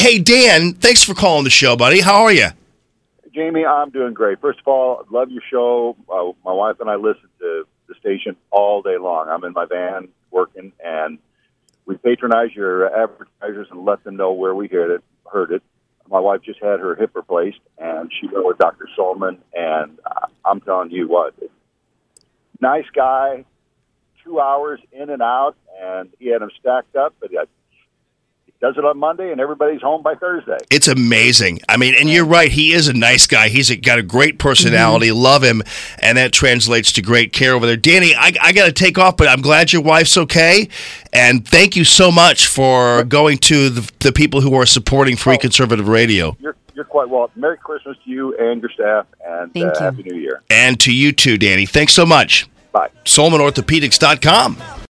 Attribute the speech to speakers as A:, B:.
A: Hey, Dan, thanks for calling the show, buddy. How are you?
B: Jamie, I'm doing great. First of all, I love your show. My wife and I listen to the station all day long. I'm in my van working, and we patronize your advertisers and let them know where we heard it. My wife just had her hip replaced, and she went with Dr. Solomon, and I'm telling you what, nice guy, 2 hours in and out, and he had them stacked up, but he does it on Monday, and everybody's home by Thursday.
A: It's amazing. I mean, and you're right, he is a nice guy. He's got a great personality, love him, and that translates to great care over there. Danny, I got to take off, but I'm glad your wife's okay, and thank you so much for going to the people who are supporting Free Conservative Radio.
B: You're quite welcome. Merry Christmas to you and your staff, and Happy New Year.
A: And to you too, Danny. Thanks so much.
B: Bye.
A: SolomonOrthopedics.com.